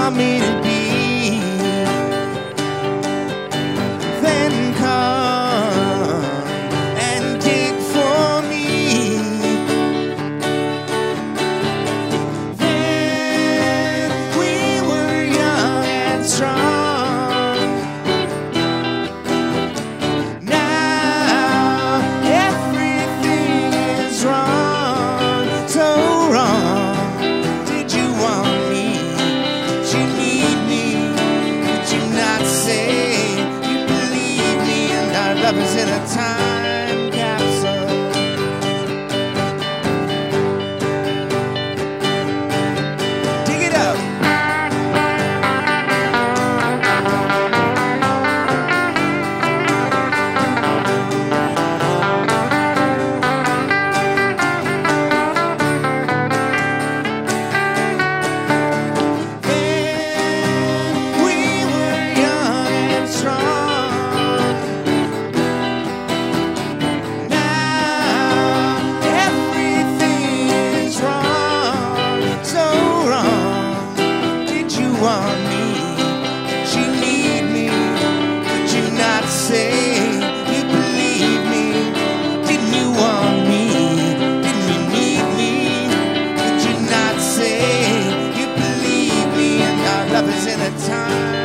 want me to be, then come and dig for me. Then we were young and strong. Now everything is wrong, so wrong. Did you want me? Did you need me? Did you not say you believe me? And our love is in a time capsule. Dig it up. We were young and strong. Now everything is wrong, so wrong. Did you want me? Did you need me? Did you not say you believe me? Didn't you want me? Didn't you need me? Did you not say you believe me? And our love is in a time